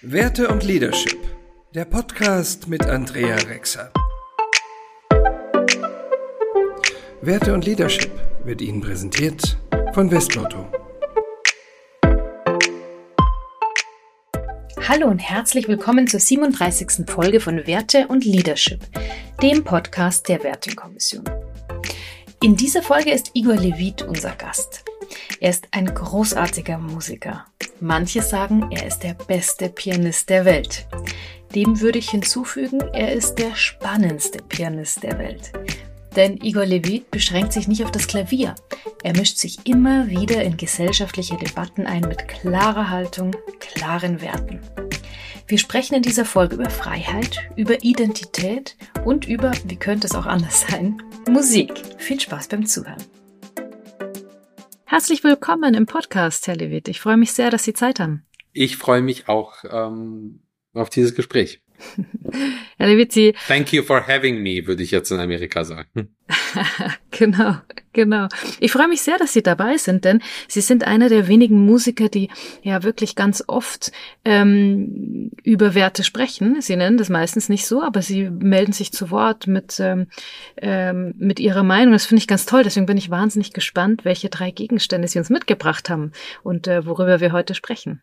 Werte und Leadership, der Podcast mit Andrea Rexer. Werte und Leadership wird Ihnen präsentiert von Westlotto. Hallo und herzlich willkommen zur 37. Folge von Werte und Leadership, dem Podcast der Wertekommission. In dieser Folge ist Igor Levit unser Gast. Er ist ein großartiger Musiker. Manche sagen, er ist der beste Pianist der Welt. Dem würde ich hinzufügen, er ist der spannendste Pianist der Welt. Denn Igor Levit beschränkt sich nicht auf das Klavier. Er mischt sich immer wieder in gesellschaftliche Debatten ein mit klarer Haltung, klaren Werten. Wir sprechen in dieser Folge über Freiheit, über Identität und über, wie könnte es auch anders sein, Musik. Viel Spaß beim Zuhören. Herzlich willkommen im Podcast, Herr Levit. Ich freue mich sehr, dass Sie Zeit haben. Ich freue mich auch auf dieses Gespräch. Herr Levit, Sie... Thank you for having me, würde ich jetzt in Amerika sagen. Genau. Ich freue mich sehr, dass Sie dabei sind, denn Sie sind einer der wenigen Musiker, die ja wirklich ganz oft über Werte sprechen. Sie nennen das meistens nicht so, aber Sie melden sich zu Wort mit Ihrer Meinung. Das finde ich ganz toll. Deswegen bin ich wahnsinnig gespannt, welche 3 Gegenstände Sie uns mitgebracht haben und worüber wir heute sprechen.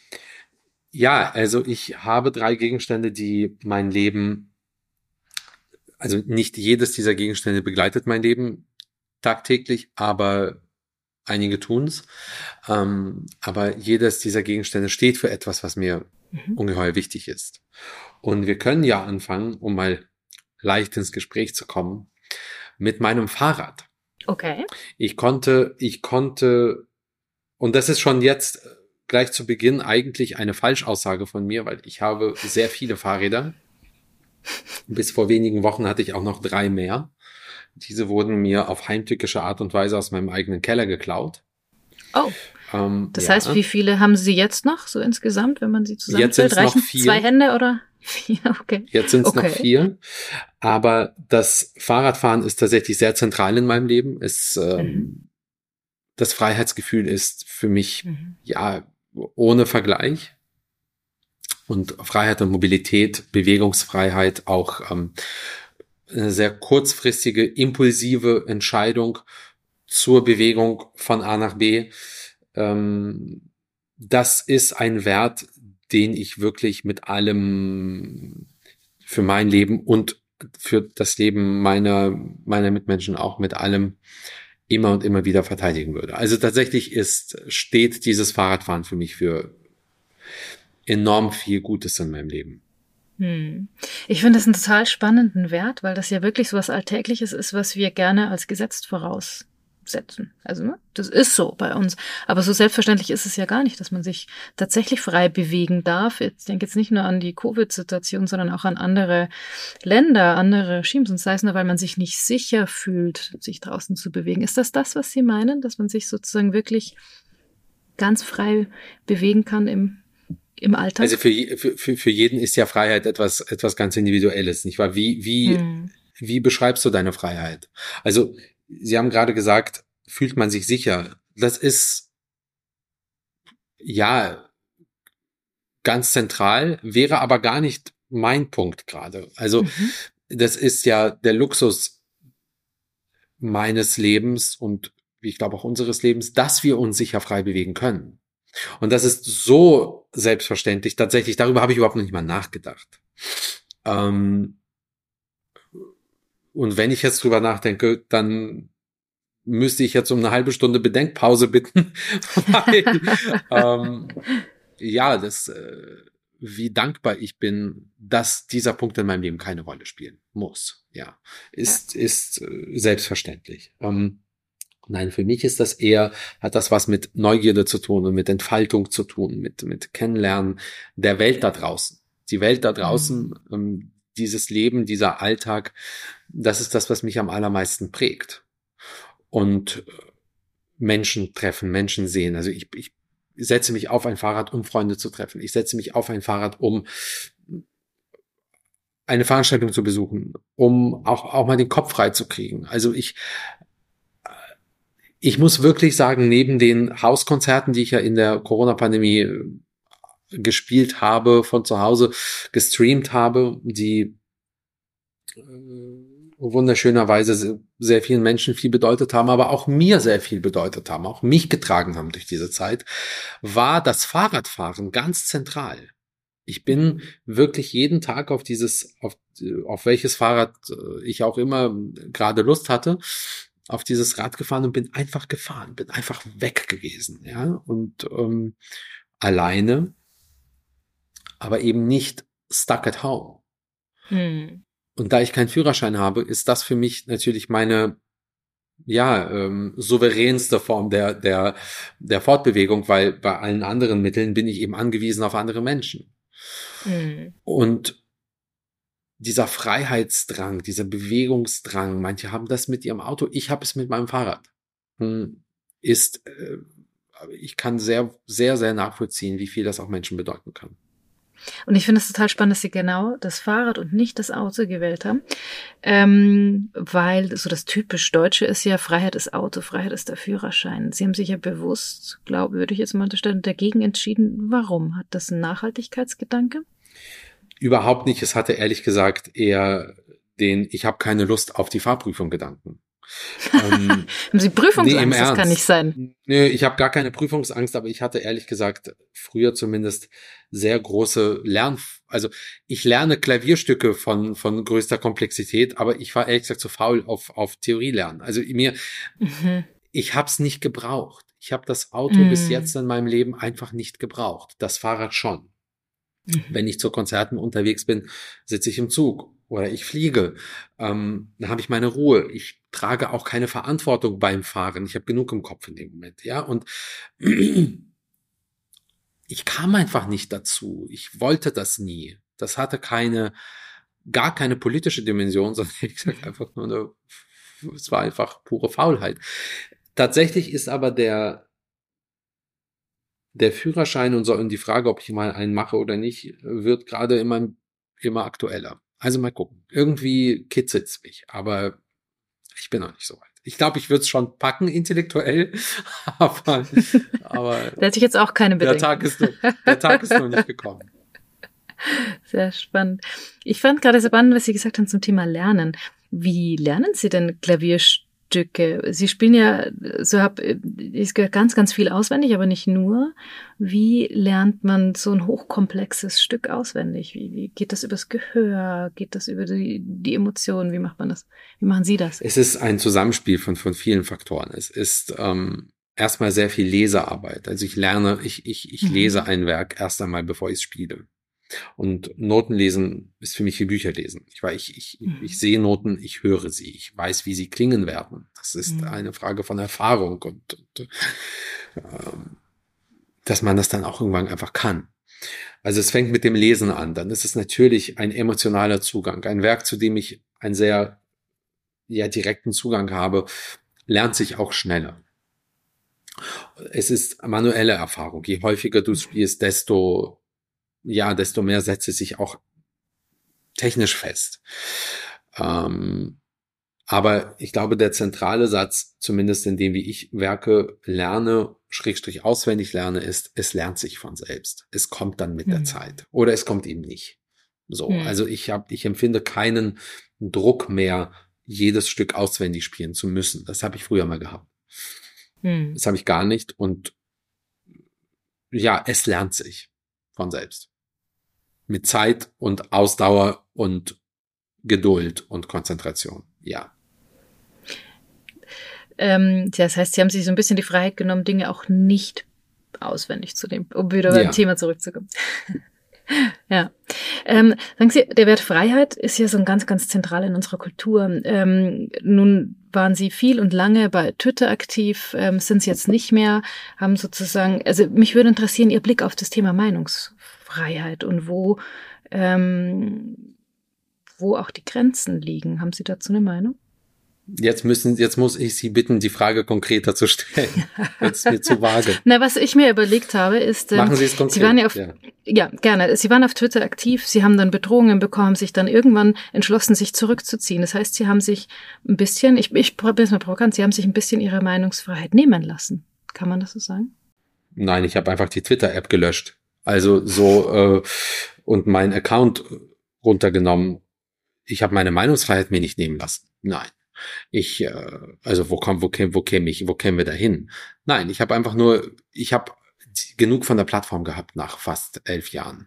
Ja, also ich habe 3 Gegenstände, die mein Leben, also nicht jedes dieser Gegenstände begleitet mein Leben tagtäglich, aber einige tun's. Aber jedes dieser Gegenstände steht für etwas, was mir ungeheuer wichtig ist. Und wir können ja anfangen, um mal leicht ins Gespräch zu kommen, mit meinem Fahrrad. Okay. Ich konnte, und das ist schon jetzt gleich zu Beginn eigentlich eine Falschaussage von mir, weil ich habe sehr viele Fahrräder. Bis vor wenigen Wochen hatte ich auch noch 3 mehr. Diese wurden mir auf heimtückische Art und Weise aus meinem eigenen Keller geklaut. Oh, das heißt, wie viele haben Sie jetzt noch, so insgesamt, wenn man sie zusammenzählt? Jetzt sind es noch 4. 2 Hände oder 4? Okay. Jetzt sind es noch 4. Aber das Fahrradfahren ist tatsächlich sehr zentral in meinem Leben. Das Freiheitsgefühl ist für mich, ohne Vergleich. Und Freiheit und Mobilität, Bewegungsfreiheit, auch eine sehr kurzfristige, impulsive Entscheidung zur Bewegung von A nach B. Das ist ein Wert, den ich wirklich mit allem für mein Leben und für das Leben meiner Mitmenschen auch mit allem immer und immer wieder verteidigen würde. Also tatsächlich steht dieses Fahrradfahren für mich für enorm viel Gutes in meinem Leben. Ich finde das einen total spannenden Wert, weil das ja wirklich so was Alltägliches ist, was wir gerne als gesetzt voraussetzen. Also das ist so bei uns. Aber so selbstverständlich ist es ja gar nicht, dass man sich tatsächlich frei bewegen darf. Ich denke jetzt nicht nur an die Covid-Situation, sondern auch an andere Länder, andere Regimes. Und sei es nur, weil man sich nicht sicher fühlt, sich draußen zu bewegen. Ist das, was Sie meinen, dass man sich sozusagen wirklich ganz frei bewegen kann im Alltag? Also für jeden ist ja Freiheit etwas ganz Individuelles, nicht wahr? Wie beschreibst du deine Freiheit? Also Sie haben gerade gesagt, fühlt man sich sicher? Das ist ja ganz zentral, wäre aber gar nicht mein Punkt gerade. Also das ist ja der Luxus meines Lebens und ich glaube auch unseres Lebens, dass wir uns sicher frei bewegen können. Und das ist so selbstverständlich. Tatsächlich, darüber habe ich überhaupt noch nicht mal nachgedacht. Und wenn ich jetzt drüber nachdenke, dann müsste ich jetzt um eine halbe Stunde Bedenkpause bitten, weil, wie dankbar ich bin, dass dieser Punkt in meinem Leben keine Rolle spielen muss. Ja, ist selbstverständlich. Nein, für mich ist hat das was mit Neugierde zu tun und mit Entfaltung zu tun, mit Kennenlernen der Welt da draußen. Die Welt da draußen, dieses Leben, dieser Alltag, das ist das, was mich am allermeisten prägt. Und Menschen treffen, Menschen sehen. Also ich setze mich auf ein Fahrrad, um Freunde zu treffen. Ich setze mich auf ein Fahrrad, um eine Veranstaltung zu besuchen, um auch mal den Kopf frei zu kriegen. Also ich muss wirklich sagen, neben den Hauskonzerten, die ich ja in der Corona-Pandemie gespielt habe, von zu Hause gestreamt habe, die wunderschönerweise sehr vielen Menschen viel bedeutet haben, aber auch mir sehr viel bedeutet haben, auch mich getragen haben durch diese Zeit, war das Fahrradfahren ganz zentral. Ich bin wirklich jeden Tag auf welches Fahrrad ich auch immer gerade Lust hatte, auf dieses Rad gefahren und bin einfach gefahren, bin einfach weg gewesen, ja, und alleine, aber eben nicht stuck at home. Hm. Und da ich keinen Führerschein habe, ist das für mich natürlich meine souveränste Form der Fortbewegung, weil bei allen anderen Mitteln bin ich eben angewiesen auf andere Menschen. Hm. Und dieser Freiheitsdrang, dieser Bewegungsdrang, manche haben das mit ihrem Auto, ich habe es mit meinem Fahrrad, ich kann sehr, sehr, sehr nachvollziehen, wie viel das auch Menschen bedeuten kann. Und ich finde es total spannend, dass Sie genau das Fahrrad und nicht das Auto gewählt haben, weil so das typisch Deutsche ist ja, Freiheit ist Auto, Freiheit ist der Führerschein. Sie haben sich ja bewusst, würde ich jetzt mal unterstellen, dagegen entschieden. Warum? Hat das einen Nachhaltigkeitsgedanke? Überhaupt nicht. Es hatte ehrlich gesagt eher ich habe keine Lust auf die Fahrprüfung Gedanken. Haben Sie Prüfungsangst? Nee, das kann nicht sein. Nö, ich habe gar keine Prüfungsangst, aber ich hatte ehrlich gesagt früher zumindest sehr große also ich lerne Klavierstücke von größter Komplexität, aber ich war ehrlich gesagt zu faul auf Theorie lernen. Also ich habe es nicht gebraucht. Ich habe das Auto bis jetzt in meinem Leben einfach nicht gebraucht. Das Fahrrad schon. Wenn ich zu Konzerten unterwegs bin, sitze ich im Zug oder ich fliege. Dann habe ich meine Ruhe. Ich trage auch keine Verantwortung beim Fahren. Ich habe genug im Kopf in dem Moment, ja. Und ich kam einfach nicht dazu. Ich wollte das nie. Das hatte gar keine politische Dimension, sondern ich sage einfach nur es war einfach pure Faulheit. Tatsächlich ist aber der Führerschein und die Frage, ob ich mal einen mache oder nicht, wird gerade immer aktueller. Also mal gucken. Irgendwie kitzelt's mich, aber ich bin noch nicht so weit. Ich glaube, ich würde es schon packen intellektuell, aber da hätte ich jetzt auch keine Bedenken. Der Tag ist noch nicht gekommen. Sehr spannend. Ich fand gerade spannend, was Sie gesagt haben zum Thema Lernen. Wie lernen Sie denn Klavierstücke? Sie spielen ja, ich gehört ganz, ganz viel auswendig, aber nicht nur. Wie lernt man so ein hochkomplexes Stück auswendig? Wie geht das übers Gehör? Geht das über die Emotionen? Wie macht man das? Wie machen Sie das? Es ist ein Zusammenspiel von vielen Faktoren. Es ist erstmal sehr viel Lesearbeit. Also ich lese ein Werk erst einmal, bevor ich es spiele. Und Notenlesen ist für mich wie Bücherlesen. Ich sehe Noten, ich höre sie, ich weiß, wie sie klingen werden. Das ist eine Frage von Erfahrung und dass man das dann auch irgendwann einfach kann. Also es fängt mit dem Lesen an. Dann ist es natürlich ein emotionaler Zugang. Ein Werk, zu dem ich einen sehr direkten Zugang habe, lernt sich auch schneller. Es ist manuelle Erfahrung. Je häufiger du spielst, desto mehr setzt es sich auch technisch fest. Aber ich glaube, der zentrale Satz, zumindest in dem, wie ich Werke lerne, / auswendig lerne, ist, es lernt sich von selbst. Es kommt dann mit der Zeit. Oder es kommt eben nicht. So. Also ich empfinde keinen Druck mehr, jedes Stück auswendig spielen zu müssen. Das habe ich früher mal gehabt. Das habe ich gar nicht. Und es lernt sich von selbst. Mit Zeit und Ausdauer und Geduld und Konzentration, ja. Das heißt, Sie haben sich so ein bisschen die Freiheit genommen, Dinge auch nicht auswendig zu nehmen, um wieder beim Thema zurückzukommen. Ja. Sagen Sie, der Wert Freiheit ist ja so ein ganz, ganz zentral in unserer Kultur. Nun waren Sie viel und lange bei Twitter aktiv, sind Sie jetzt nicht mehr, haben sozusagen, also mich würde interessieren, Ihr Blick auf das Thema Meinungsfreiheit und wo auch die Grenzen liegen. Haben Sie dazu eine Meinung? Jetzt muss ich Sie bitten, die Frage konkreter zu stellen. Das ist mir zu vage. Na, was ich mir überlegt habe, ist, machen Sie es konkret. Sie waren ja, gerne. Sie waren auf Twitter aktiv, Sie haben dann Bedrohungen bekommen, sich dann irgendwann entschlossen, sich zurückzuziehen. Das heißt, Sie haben sich ein bisschen, ich probiere es mal provokant, Sie haben sich ein bisschen Ihre Meinungsfreiheit nehmen lassen. Kann man das so sagen? Nein, ich habe einfach die Twitter-App gelöscht. Also so und meinen Account runtergenommen. Ich habe meine Meinungsfreiheit mir nicht nehmen lassen. Nein. Also wo kämen wir da hin? Nein, ich habe genug von der Plattform gehabt nach fast 11 Jahren.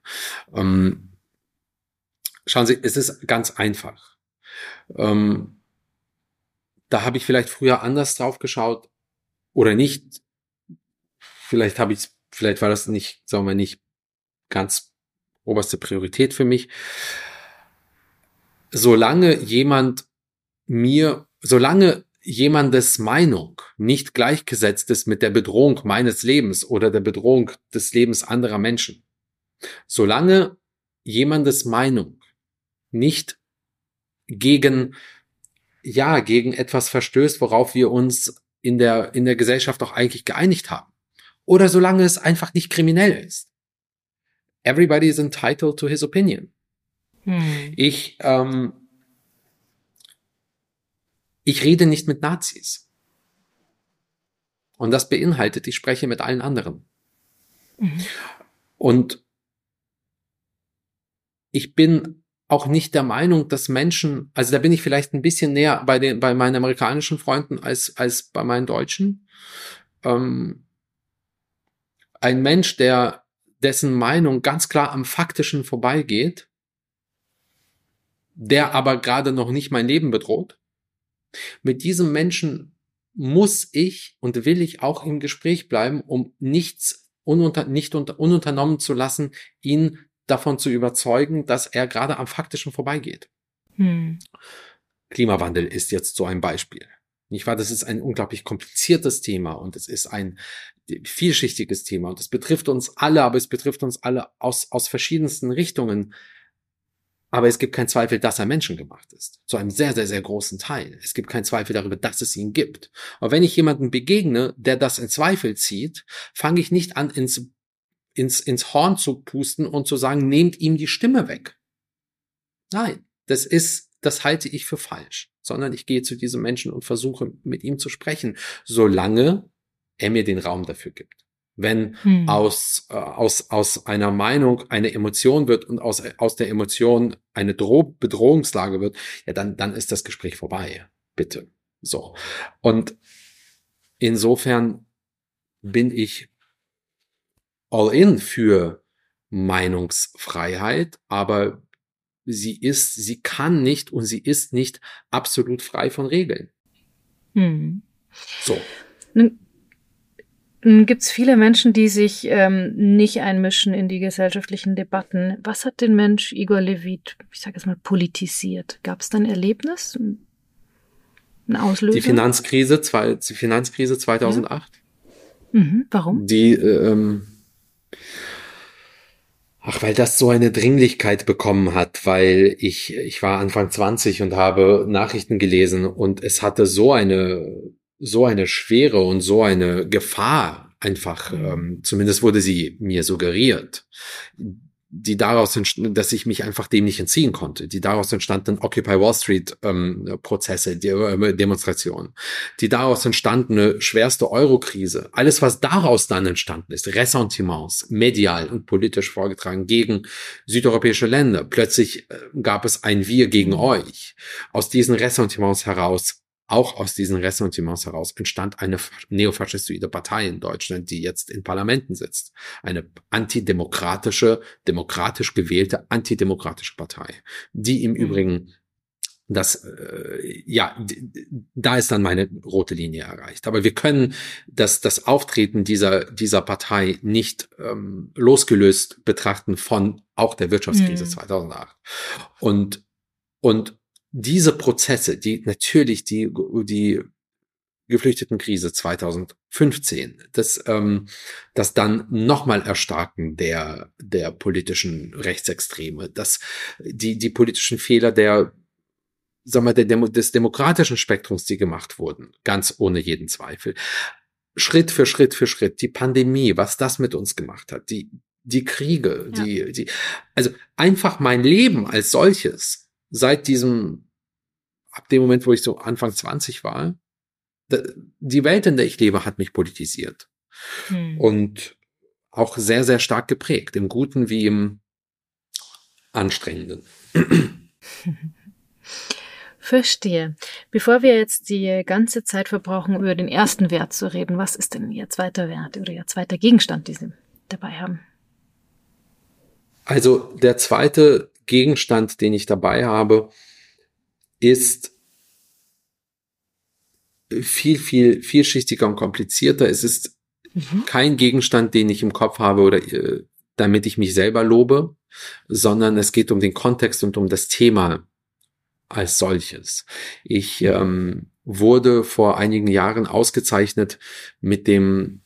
Schauen Sie, es ist ganz einfach. Da habe ich vielleicht früher anders drauf geschaut oder nicht. Vielleicht war das nicht, sagen wir nicht ganz oberste Priorität für mich. Solange jemandes Meinung nicht gleichgesetzt ist mit der Bedrohung meines Lebens oder der Bedrohung des Lebens anderer Menschen, solange jemandes Meinung nicht gegen etwas verstößt, worauf wir uns in der Gesellschaft auch eigentlich geeinigt haben, oder solange es einfach nicht kriminell ist. Everybody is entitled to his opinion. Ich rede nicht mit Nazis. Und das beinhaltet, ich spreche mit allen anderen. Und ich bin auch nicht der Meinung, dass Menschen, also da bin ich vielleicht ein bisschen näher bei meinen amerikanischen Freunden als bei meinen Deutschen. Ein Mensch, dessen Meinung ganz klar am Faktischen vorbeigeht, der aber gerade noch nicht mein Leben bedroht, mit diesem Menschen muss ich und will ich auch im Gespräch bleiben, um nichts ununternommen zu lassen, ihn davon zu überzeugen, dass er gerade am Faktischen vorbeigeht. Klimawandel ist jetzt so ein Beispiel. Nicht wahr? Das ist ein unglaublich kompliziertes Thema und es ist ein vielschichtiges Thema und es betrifft uns alle, aber es betrifft uns alle aus verschiedensten Richtungen. Aber es gibt keinen Zweifel, dass er menschengemacht ist. Zu einem sehr, sehr, sehr großen Teil. Es gibt keinen Zweifel darüber, dass es ihn gibt. Aber wenn ich jemanden begegne, der das in Zweifel zieht, fange ich nicht an, ins Horn zu pusten und zu sagen, nehmt ihm die Stimme weg. Nein, das halte ich für falsch. Sondern ich gehe zu diesem Menschen und versuche, mit ihm zu sprechen, solange er mir den Raum dafür gibt. Wenn aus einer Meinung eine Emotion wird und aus der Emotion eine Bedrohungslage wird, ja, dann ist das Gespräch vorbei. Bitte. So. Und insofern bin ich all in für Meinungsfreiheit, aber sie kann nicht und sie ist nicht absolut frei von Regeln. So. Gibt es viele Menschen, die sich nicht einmischen in die gesellschaftlichen Debatten. Was hat den Mensch Igor Levit, ich sage jetzt mal, politisiert? Gab es da ein Erlebnis, ein Auslöser? Die Finanzkrise 2008. Ja. Warum? Weil das so eine Dringlichkeit bekommen hat, weil ich war Anfang 20 und habe Nachrichten gelesen und es hatte so eine Schwere und so eine Gefahr einfach, zumindest wurde sie mir suggeriert, die daraus dass ich mich einfach dem nicht entziehen konnte, die daraus entstandenen Occupy Wall Street Prozesse, Demonstrationen, die daraus entstandene schwerste Euro-Krise, alles was daraus dann entstanden ist, Ressentiments, medial und politisch vorgetragen gegen südeuropäische Länder, plötzlich gab es ein Wir gegen euch, aus diesen Ressentiments heraus entstand eine neofaschistoide Partei in Deutschland, die jetzt in Parlamenten sitzt. Eine demokratisch gewählte, antidemokratische Partei, die im Übrigen da ist dann meine rote Linie erreicht. Aber wir können das Auftreten dieser Partei nicht losgelöst betrachten von auch der Wirtschaftskrise 2008. Und diese Prozesse, die natürlich die Geflüchtetenkrise 2015, das dann nochmal Erstarken der politischen Rechtsextreme, die politischen Fehler des demokratischen Spektrums, die gemacht wurden, ganz ohne jeden Zweifel. Schritt für Schritt, die Pandemie, was das mit uns gemacht hat, die Kriege, also einfach mein Leben als solches, ab dem Moment, wo ich so Anfang 20 war, die Welt, in der ich lebe, hat mich politisiert. Und auch sehr, sehr stark geprägt, im Guten wie im Anstrengenden. Verstehe. Bevor wir jetzt die ganze Zeit verbrauchen, über den ersten Wert zu reden, was ist denn Ihr zweiter Wert oder Ihr zweiter Gegenstand, den Sie dabei haben? Also der zweite Gegenstand, den ich dabei habe, ist vielschichtiger und komplizierter. Es ist kein Gegenstand, den ich im Kopf habe oder damit ich mich selber lobe, sondern es geht um den Kontext und um das Thema als solches. Ich wurde vor einigen Jahren ausgezeichnet mit dem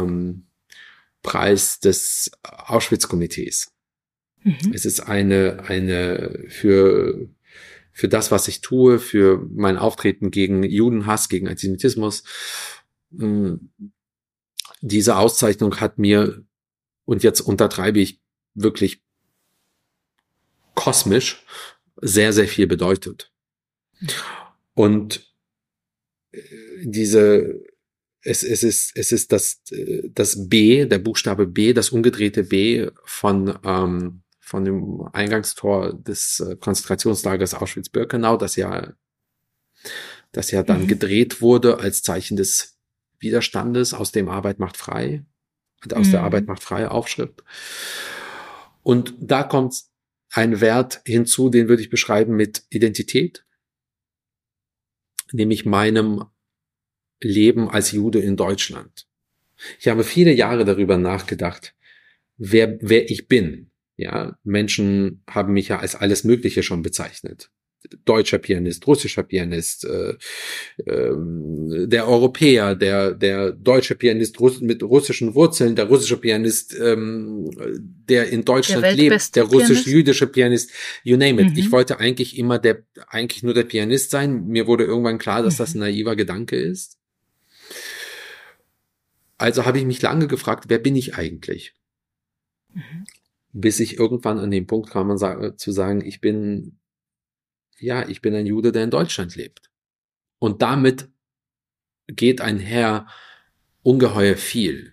Preis des Auschwitz-Komitees. Es ist eine für das, was ich tue, für mein Auftreten gegen Judenhass, gegen Antisemitismus. Diese Auszeichnung hat mir, und jetzt untertreibe ich wirklich kosmisch, sehr, sehr viel bedeutet. Und es ist das B, der Buchstabe B, das umgedrehte B von dem Eingangstor des Konzentrationslagers Auschwitz-Birkenau, das ja dann gedreht wurde als Zeichen des Widerstandes aus dem Arbeit macht frei, aus der Arbeit macht frei Aufschrift. Und da kommt ein Wert hinzu, den würde ich beschreiben mit Identität, nämlich meinem Leben als Jude in Deutschland. Ich habe viele Jahre darüber nachgedacht, wer ich bin. Ja, Menschen haben mich ja als alles Mögliche schon bezeichnet. Deutscher Pianist, russischer Pianist, der Europäer, der deutsche Pianist mit russischen Wurzeln, der russische Pianist, der in Deutschland lebt, der russisch-jüdische Pianist, you name it. Ich wollte eigentlich immer eigentlich nur der Pianist sein. Mir wurde irgendwann klar, dass das ein naiver Gedanke ist. Also habe ich mich lange gefragt, wer bin ich eigentlich? Bis ich irgendwann an den Punkt kam, zu sagen, ich bin ein Jude, der in Deutschland lebt. Und damit geht einher ungeheuer viel.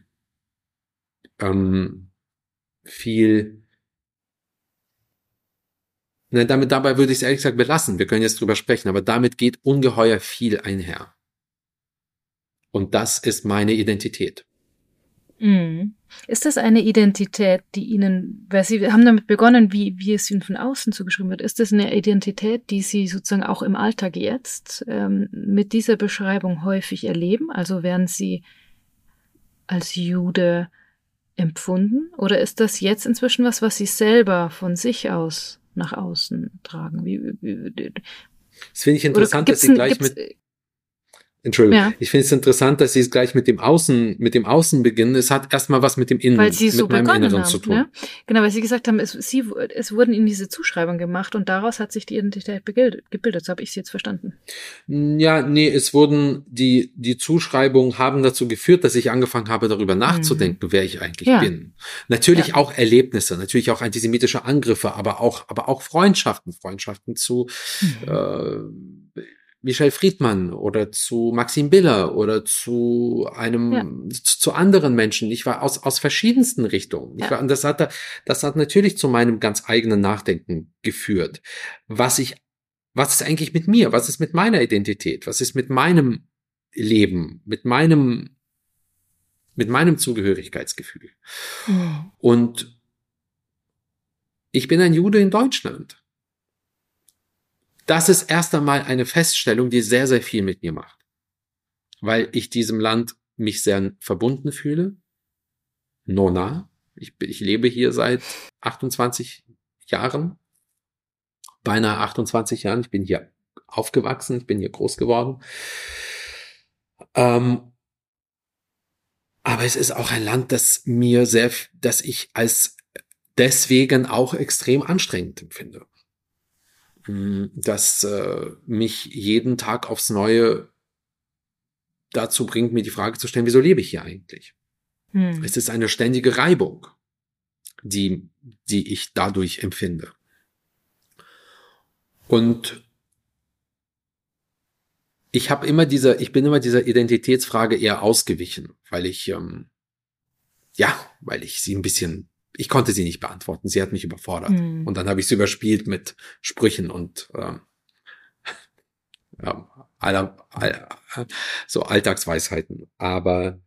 Dabei würde ich es ehrlich gesagt belassen. Wir können jetzt drüber sprechen, aber damit geht ungeheuer viel einher. Und das ist meine Identität. Ist das eine Identität, die Ihnen, weil Sie haben damit begonnen, wie es Ihnen von außen zugeschrieben wird, ist das eine Identität, die Sie sozusagen auch im Alltag jetzt mit dieser Beschreibung häufig erleben? Also werden Sie als Jude empfunden? Oder ist das jetzt inzwischen was Sie selber von sich aus nach außen tragen? Das finde ich interessant, dass Sie gleich Entschuldigung. Ja. Ich finde es interessant, dass Sie es gleich mit dem Außen beginnen. Es hat erstmal was mit dem Innen, weil Sie so mit meinem Inneren zu tun. Ne? Genau, weil Sie gesagt haben, es wurden Ihnen diese Zuschreibungen gemacht und daraus hat sich die Identität gebildet. So habe ich es jetzt verstanden. Ja, nee, es wurden die Zuschreibungen haben dazu geführt, dass ich angefangen habe, darüber nachzudenken, wer ich eigentlich bin. Natürlich auch Erlebnisse, natürlich auch antisemitische Angriffe, aber auch Freundschaften zu Michel Friedmann oder zu Maxim Biller oder zu zu anderen Menschen. Ich war aus verschiedensten Richtungen. Und das hat natürlich zu meinem ganz eigenen Nachdenken geführt. Was ist eigentlich mit mir? Was ist mit meiner Identität? Was ist mit meinem Leben? Mit meinem Zugehörigkeitsgefühl? Und ich bin ein Jude in Deutschland. Das ist erst einmal eine Feststellung, die sehr, sehr viel mit mir macht. Weil ich diesem Land mich sehr verbunden fühle. Nona. Ich lebe hier seit 28 Jahren. Beinahe 28 Jahren. Ich bin hier aufgewachsen. Ich bin hier groß geworden. Aber es ist auch ein Land, das ich als deswegen auch extrem anstrengend empfinde. Das mich jeden Tag aufs Neue dazu bringt, mir die Frage zu stellen, wieso lebe ich hier eigentlich? Es ist eine ständige Reibung, die ich dadurch empfinde. Und ich bin immer dieser Identitätsfrage eher ausgewichen, weil ich Ja, weil ich konnte sie nicht beantworten. Sie hat mich überfordert. Und dann habe ich sie überspielt mit Sprüchen und so Alltagsweisheiten. Aber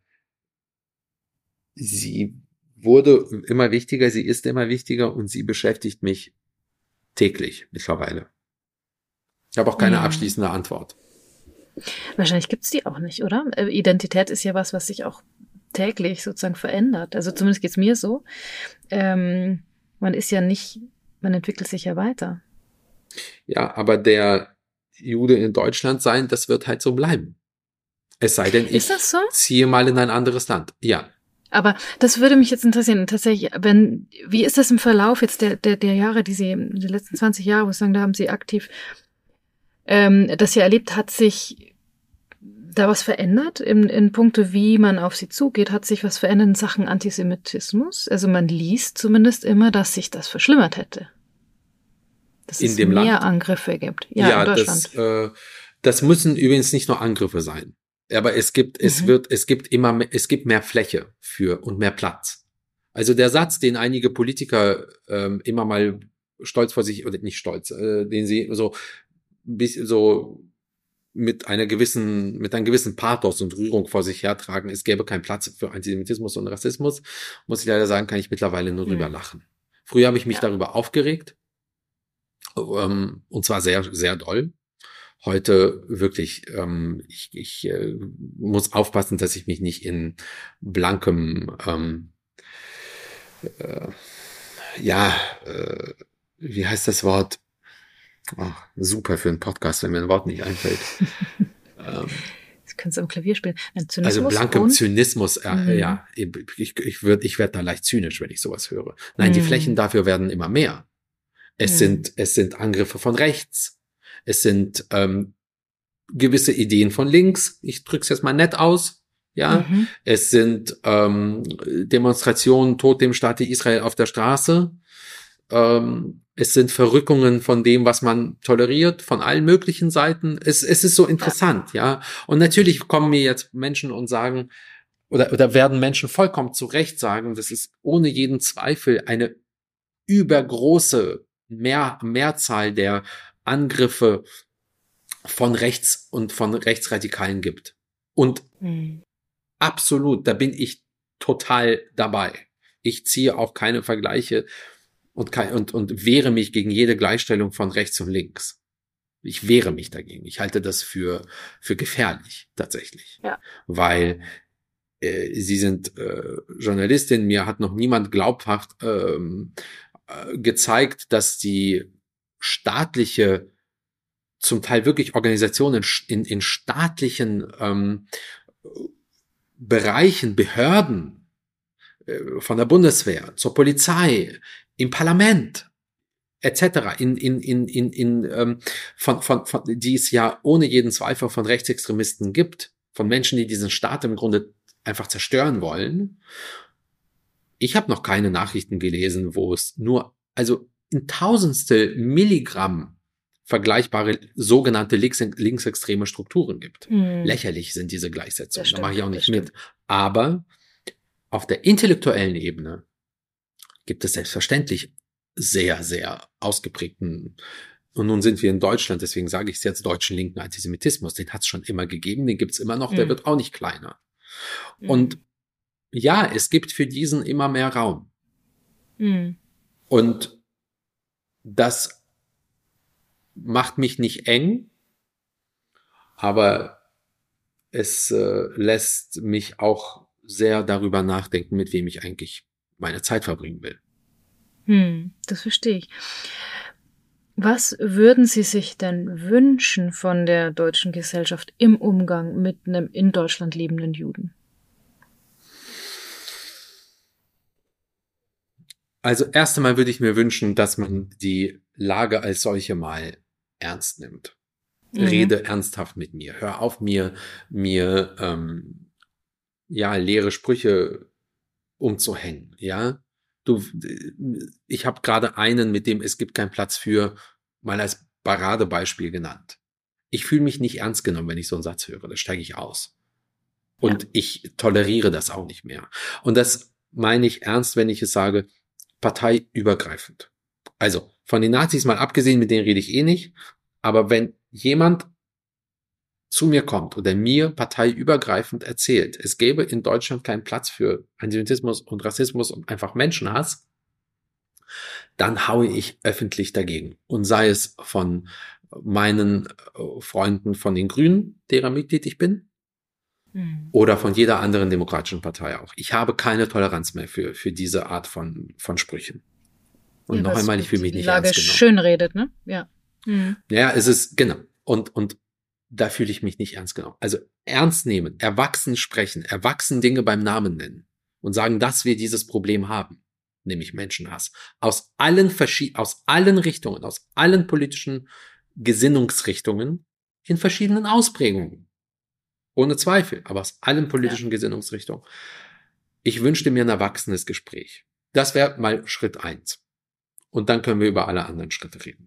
sie wurde immer wichtiger, sie ist immer wichtiger und sie beschäftigt mich täglich mittlerweile. Ich habe auch keine abschließende Antwort. Wahrscheinlich gibt's die auch nicht, oder? Identität ist ja was sich auch täglich sozusagen verändert. Also zumindest geht's mir so. Man entwickelt sich ja weiter. Ja, aber der Jude in Deutschland sein, das wird halt so bleiben. Es sei denn, ich ziehe mal in ein anderes Land. Ja. Aber das würde mich jetzt interessieren, tatsächlich, wie ist das im Verlauf jetzt der Jahre, die letzten 20 Jahre, wo ich sagen, da haben Sie aktiv das ja erlebt, hat sich da was verändert in puncto, wie man auf sie zugeht? Hat sich was verändert in Sachen Antisemitismus? Also man liest zumindest immer, dass sich das verschlimmert hätte. Dass es mehr Angriffe gibt. Ja, in Deutschland. Das müssen übrigens nicht nur Angriffe sein. Aber es gibt mehr Fläche und mehr Platz. Also der Satz, den einige Politiker immer mal stolz vor sich, oder nicht stolz, den sie so mit einem gewissen Pathos und Rührung vor sich hertragen, es gäbe keinen Platz für Antisemitismus und Rassismus, muss ich leider sagen, kann ich mittlerweile nur drüber lachen. Früher habe ich mich darüber aufgeregt, und zwar sehr, sehr doll. Heute wirklich, ich muss aufpassen, dass ich mich nicht in blankem, wie heißt das Wort? Oh, super für einen Podcast, wenn mir ein Wort nicht einfällt. Das kannst du am Klavier spielen. Also blankem Zynismus, ja. Ich werde da leicht zynisch, wenn ich sowas höre. Nein, die Flächen dafür werden immer mehr. Es sind Angriffe von rechts. Es sind gewisse Ideen von links. Ich drück's jetzt mal nett aus. Ja, es sind Demonstrationen, Tod dem Staate Israel auf der Straße. Es sind Verrückungen von dem, was man toleriert, von allen möglichen Seiten. Es ist so interessant, ja. Und natürlich kommen mir jetzt Menschen und sagen, oder werden Menschen vollkommen zu Recht sagen, das ist ohne jeden Zweifel eine übergroße Mehrzahl der Angriffe von rechts und von Rechtsradikalen gibt. Und absolut, da bin ich total dabei. Ich ziehe auch keine Vergleiche und wehre mich gegen jede Gleichstellung von rechts und links. Ich wehre mich dagegen. Ich halte das für gefährlich, tatsächlich. Ja. Weil Sie sind Journalistin, mir hat noch niemand glaubhaft gezeigt, dass die staatliche, zum Teil wirklich Organisationen in staatlichen Bereichen, Behörden, von der Bundeswehr zur Polizei, im Parlament etc. Die es ja ohne jeden Zweifel von Rechtsextremisten gibt, von Menschen, die diesen Staat im Grunde einfach zerstören wollen. Ich habe noch keine Nachrichten gelesen, wo es nur, also in Tausendstel Milligramm vergleichbare sogenannte linksextreme Strukturen gibt. Lächerlich sind diese Gleichsetzungen, da mache ich auch nicht mit. Aber auf der intellektuellen Ebene gibt es selbstverständlich sehr, sehr ausgeprägten, und nun sind wir in Deutschland, deswegen sage ich es jetzt, deutschen linken Antisemitismus, den hat es schon immer gegeben, den gibt es immer noch, der wird auch nicht kleiner. Und ja, es gibt für diesen immer mehr Raum. Und das macht mich nicht eng, aber es lässt mich auch sehr darüber nachdenken, mit wem ich eigentlich meine Zeit verbringen will. Das verstehe ich. Was würden Sie sich denn wünschen von der deutschen Gesellschaft im Umgang mit einem in Deutschland lebenden Juden? Also erst einmal würde ich mir wünschen, dass man die Lage als solche mal ernst nimmt. Rede ernsthaft mit mir. Hör auf, mir leere Sprüche umzuhängen. Ja, ich habe gerade einen, mit dem es gibt keinen Platz für, mal als Paradebeispiel genannt. Ich fühle mich nicht ernst genommen, wenn ich so einen Satz höre. Da steige ich aus. Und ich toleriere das auch nicht mehr. Und das meine ich ernst, wenn ich es sage, parteiübergreifend. Also von den Nazis mal abgesehen, mit denen rede ich eh nicht, aber wenn jemand zu mir kommt oder mir parteiübergreifend erzählt, es gäbe in Deutschland keinen Platz für Antisemitismus und Rassismus und einfach Menschenhass, dann haue ich öffentlich dagegen. Und sei es von meinen Freunden von den Grünen, deren Mitglied ich bin, oder von jeder anderen demokratischen Partei auch. Ich habe keine Toleranz mehr für diese Art von Sprüchen. Und Ja, noch einmal, ich fühle mich nicht ernst genommen. schön redet, ne? Ja. Ja, es ist, genau. Und da fühle ich mich nicht ernst genommen. Also ernst nehmen, erwachsen sprechen, erwachsen Dinge beim Namen nennen und sagen, dass wir dieses Problem haben, nämlich Menschenhass. Aus allen Richtungen, aus allen politischen Gesinnungsrichtungen in verschiedenen Ausprägungen. Ohne Zweifel, aber aus allen politischen Gesinnungsrichtungen. Ich wünschte mir ein erwachsenes Gespräch. Das wäre mal Schritt 1. Und dann können wir über alle anderen Schritte reden.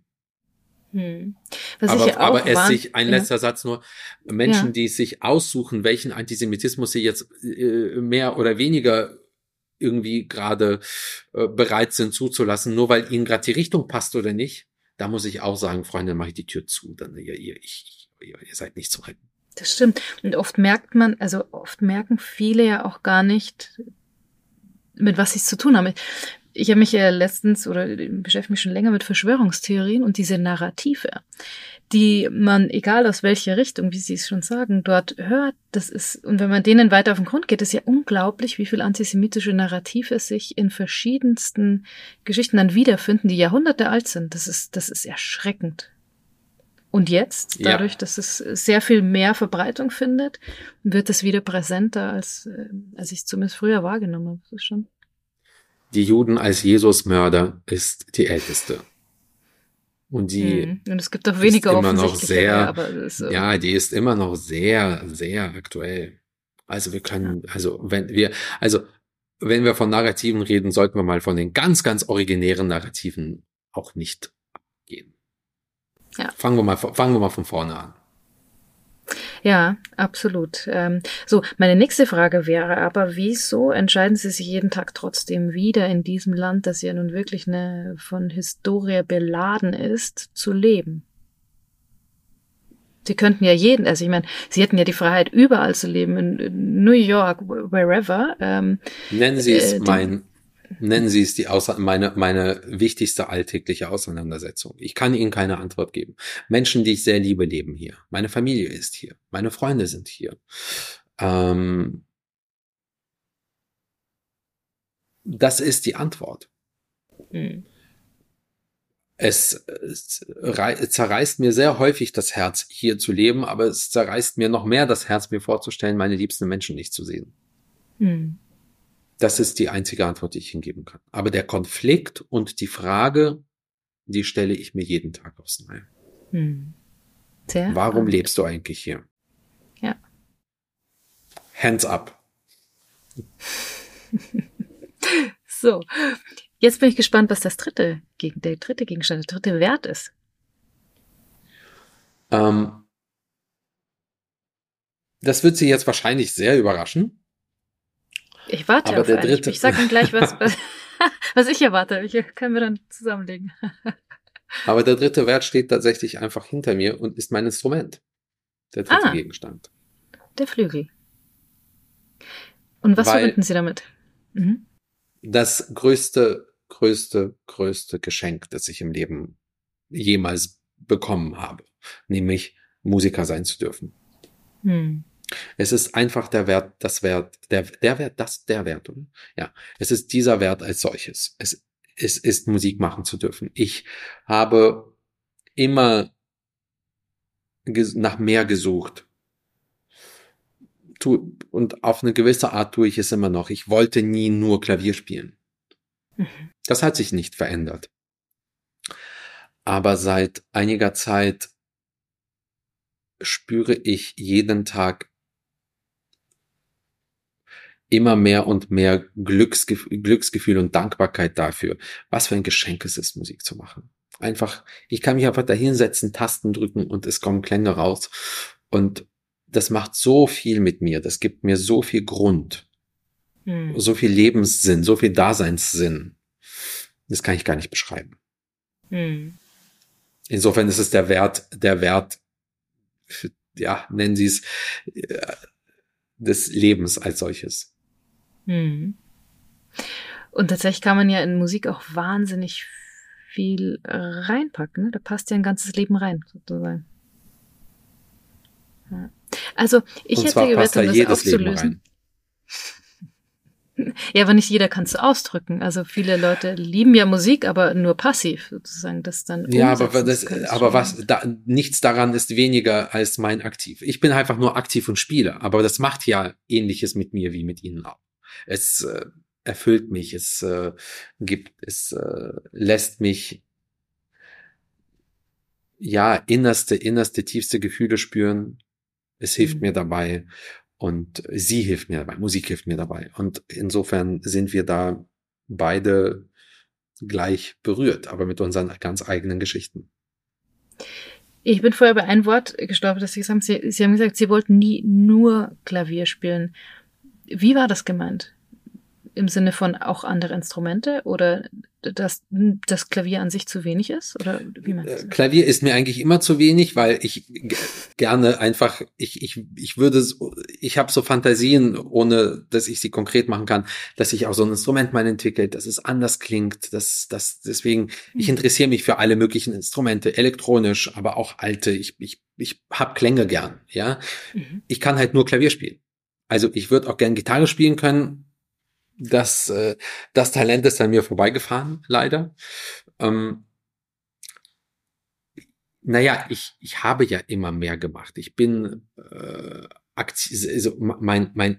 Letzter Satz nur, Menschen, die sich aussuchen, welchen Antisemitismus sie jetzt mehr oder weniger irgendwie gerade bereit sind zuzulassen, nur weil ihnen gerade die Richtung passt oder nicht, da muss ich auch sagen, Freunde, dann mache ich die Tür zu, dann ihr seid nicht zu retten. Das stimmt. Und oft merken viele ja auch gar nicht, mit was sie es zu tun haben. Ich habe mich ja letztens beschäftige mich schon länger mit Verschwörungstheorien und diese Narrative, die man, egal aus welcher Richtung, wie Sie es schon sagen, dort hört, und wenn man denen weiter auf den Grund geht, ist ja unglaublich, wie viel antisemitische Narrative sich in verschiedensten Geschichten dann wiederfinden, die Jahrhunderte alt sind. Das ist erschreckend. Und jetzt, dadurch, dass es sehr viel mehr Verbreitung findet, wird es wieder präsenter, als ich es zumindest früher wahrgenommen habe. Das ist schon. Die Juden als Jesusmörder ist die älteste. Und es gibt auch weniger offensichtliche, die ist immer noch sehr, sehr aktuell. Also wenn wir von Narrativen reden, sollten wir mal von den ganz, ganz originären Narrativen auch nicht abgehen. Ja. Fangen wir mal von vorne an. Ja, absolut. Meine nächste Frage wäre aber, wieso entscheiden Sie sich jeden Tag trotzdem wieder in diesem Land, das ja nun wirklich von Historie beladen ist, zu leben? Sie könnten ja Sie hätten ja die Freiheit, überall zu leben, in New York, wherever. Nennen Sie es meine wichtigste alltägliche Auseinandersetzung. Ich kann Ihnen keine Antwort geben. Menschen, die ich sehr liebe, leben hier. Meine Familie ist hier. Meine Freunde sind hier. Das ist die Antwort. Es zerreißt mir sehr häufig das Herz, hier zu leben, aber es zerreißt mir noch mehr das Herz, mir vorzustellen, meine liebsten Menschen nicht zu sehen. Das ist die einzige Antwort, die ich Ihnen geben kann. Aber der Konflikt und die Frage, die stelle ich mir jeden Tag aufs Neue. Warum lebst du eigentlich hier? Ja. Hands up. So, jetzt bin ich gespannt, was der dritte Gegenstand, der dritte Wert ist. Das wird Sie jetzt wahrscheinlich sehr überraschen. Ich warte auf einen. Ich sage Ihnen gleich, was ich erwarte. Können wir dann zusammenlegen. Aber der dritte Wert steht tatsächlich einfach hinter mir und ist mein Instrument. Der dritte Gegenstand. Der Flügel. Und was verbinden Sie damit? Das größte Geschenk, das ich im Leben jemals bekommen habe. Nämlich Musiker sein zu dürfen. Es ist einfach der Wert, oder? Ja, es ist dieser Wert als solches. Es ist Musik machen zu dürfen. Ich habe immer nach mehr gesucht. Und auf eine gewisse Art tue ich es immer noch. Ich wollte nie nur Klavier spielen. Das hat sich nicht verändert. Aber seit einiger Zeit spüre ich jeden Tag immer mehr und mehr Glücksgefühl und Dankbarkeit dafür, was für ein Geschenk es ist, Musik zu machen. Ich kann mich einfach da hinsetzen, Tasten drücken und es kommen Klänge raus. Und das macht so viel mit mir, das gibt mir so viel Grund, so viel Lebenssinn, so viel Daseinssinn. Das kann ich gar nicht beschreiben. Insofern ist es der Wert, ja, nennen Sie es, des Lebens als solches. Und tatsächlich kann man ja in Musik auch wahnsinnig viel reinpacken. Ne? Da passt ja ein ganzes Leben rein, sozusagen. Ja. Also ich Und hätte zwar passt gewettet, da um das jedes Leben aufzulösen. rein. Ja, aber nicht jeder kann es ausdrücken. Also viele Leute lieben ja Musik, aber nur passiv sozusagen, das dann Ja, umsetzen zu können. nichts daran ist weniger als mein Aktiv. Ich bin einfach nur aktiv und spiele, aber das macht ja Ähnliches mit mir wie mit Ihnen auch. Es erfüllt mich, es lässt mich ja innerste, tiefste Gefühle spüren. Es hilft mir dabei und sie hilft mir dabei, Musik hilft mir dabei. Und insofern sind wir da beide gleich berührt, aber mit unseren ganz eigenen Geschichten. Ich bin vorher bei einem Wort gestolpert, dass Sie gesagt haben, Sie haben gesagt, Sie wollten nie nur Klavier spielen. Wie war das gemeint? Im Sinne von auch andere Instrumente oder dass das Klavier an sich zu wenig ist? Oder wie meinst du das? Klavier ist mir eigentlich immer zu wenig, weil ich gerne einfach, ich habe so Fantasien, ohne dass ich sie konkret machen kann, dass ich auch so ein Instrument mal entwickelt, dass es anders klingt, deswegen, ich interessiere mich für alle möglichen Instrumente, elektronisch, aber auch alte, ich habe Klänge gern, ja. Ich kann halt nur Klavier spielen. Also ich würde auch gern Gitarre spielen können. Das Talent ist an mir vorbeigefahren, leider. Naja, ich habe ja immer mehr gemacht. Ich bin aktiv, also mein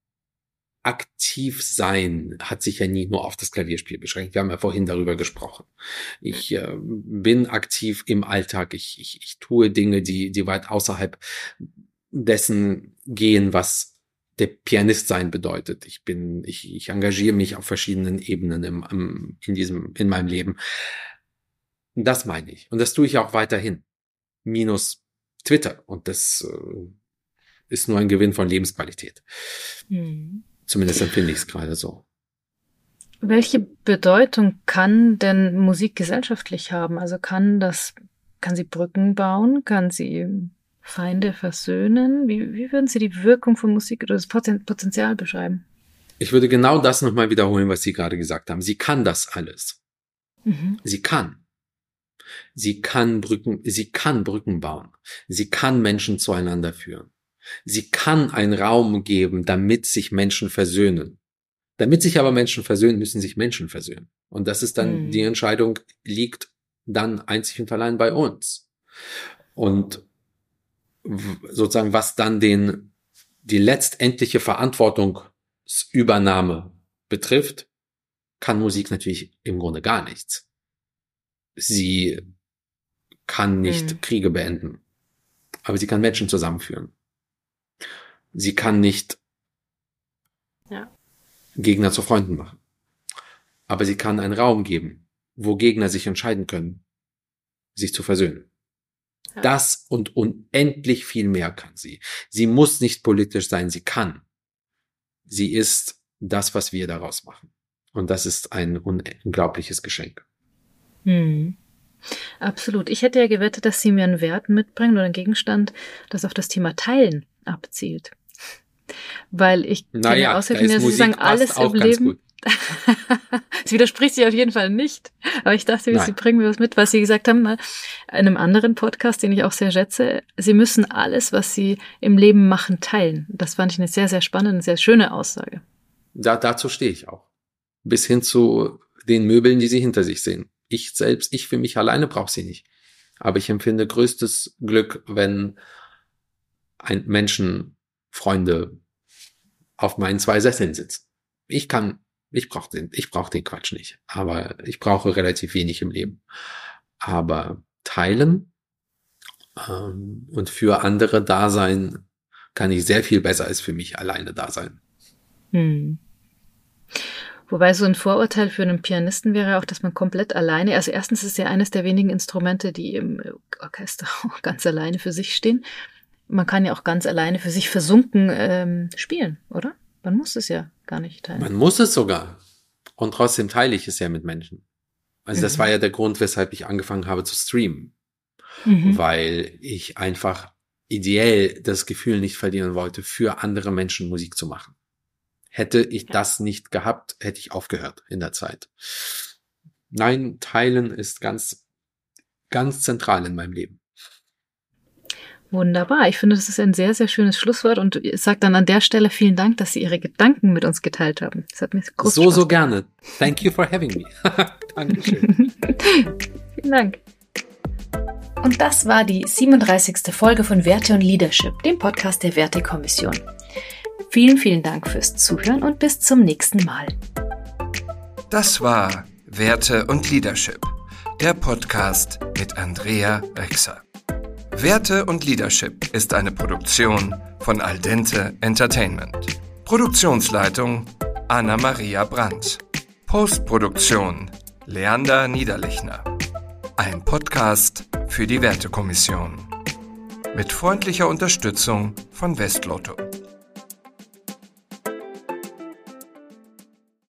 Aktivsein hat sich ja nie nur auf das Klavierspiel beschränkt. Wir haben ja vorhin darüber gesprochen. Ich bin aktiv im Alltag. Ich tue Dinge, die weit außerhalb dessen gehen, was der Pianist sein bedeutet. Ich engagiere mich auf verschiedenen Ebenen in meinem Leben. Das meine ich. Und das tue ich auch weiterhin. Minus Twitter. Und das ist nur ein Gewinn von Lebensqualität. Zumindest empfinde ich es gerade so. Welche Bedeutung kann denn Musik gesellschaftlich haben? Also kann sie Brücken bauen? Kann sie Feinde versöhnen? Wie würden Sie die Wirkung von Musik oder das Potenzial beschreiben? Ich würde genau das nochmal wiederholen, was Sie gerade gesagt haben. Sie kann das alles. Sie kann Brücken bauen. Sie kann Menschen zueinander führen. Sie kann einen Raum geben, damit sich Menschen versöhnen. Damit sich aber Menschen versöhnen, müssen sich Menschen versöhnen. Und das ist dann, die Entscheidung liegt dann einzig und allein bei uns. Und sozusagen, was dann die letztendliche Verantwortungsübernahme betrifft, kann Musik natürlich im Grunde gar nichts. Sie kann nicht Kriege beenden, aber sie kann Menschen zusammenführen. Sie kann nicht Gegner zu Freunden machen, aber sie kann einen Raum geben, wo Gegner sich entscheiden können, sich zu versöhnen. Das und unendlich viel mehr kann sie. Sie muss nicht politisch sein, sie kann. Sie ist das, was wir daraus machen. Und das ist ein unglaubliches Geschenk. Absolut. Ich hätte ja gewettet, dass Sie mir einen Wert mitbringen oder einen Gegenstand, das auf das Thema Teilen abzielt. Weil ich kenne Aussagen, Sie sagen, alles im Leben. Es widerspricht sich auf jeden Fall nicht. Aber ich dachte, Sie bringen mir was mit, was Sie gesagt haben, in einem anderen Podcast, den ich auch sehr schätze. Sie müssen alles, was Sie im Leben machen, teilen. Das fand ich eine sehr, sehr spannende, sehr schöne Aussage. Dazu stehe ich auch. Bis hin zu den Möbeln, die Sie hinter sich sehen. Ich für mich alleine brauche sie nicht. Aber ich empfinde größtes Glück, wenn Freunde auf meinen 2 Sesseln sitzen. Ich brauche den Quatsch nicht. Aber ich brauche relativ wenig im Leben. Aber teilen und für andere da sein, kann ich sehr viel besser als für mich alleine da sein. Wobei so ein Vorurteil für einen Pianisten wäre auch, dass man komplett alleine, also erstens ist ja eines der wenigen Instrumente, die im Orchester auch ganz alleine für sich stehen. Man kann ja auch ganz alleine für sich versunken spielen, oder? Man muss es ja gar nicht teilen. Man muss es sogar. Und trotzdem teile ich es ja mit Menschen. Also das war ja der Grund, weshalb ich angefangen habe zu streamen. Weil ich einfach ideell das Gefühl nicht verlieren wollte, für andere Menschen Musik zu machen. Hätte ich das nicht gehabt, hätte ich aufgehört in der Zeit. Nein, teilen ist ganz, ganz zentral in meinem Leben. Wunderbar. Ich finde, das ist ein sehr, sehr schönes Schlusswort und ich sage dann an der Stelle vielen Dank, dass Sie Ihre Gedanken mit uns geteilt haben. Das hat mir groß Spaß gemacht. So gerne. Thank you for having me. Dankeschön. Vielen Dank. Und das war die 37. Folge von Werte und Leadership, dem Podcast der Wertekommission. Vielen, vielen Dank fürs Zuhören und bis zum nächsten Mal. Das war Werte und Leadership, der Podcast mit Andrea Rexer. Werte und Leadership ist eine Produktion von Al Dente Entertainment. Produktionsleitung Anna-Maria Brandt. Postproduktion Leander Niederlechner. Ein Podcast für die Wertekommission. Mit freundlicher Unterstützung von Westlotto.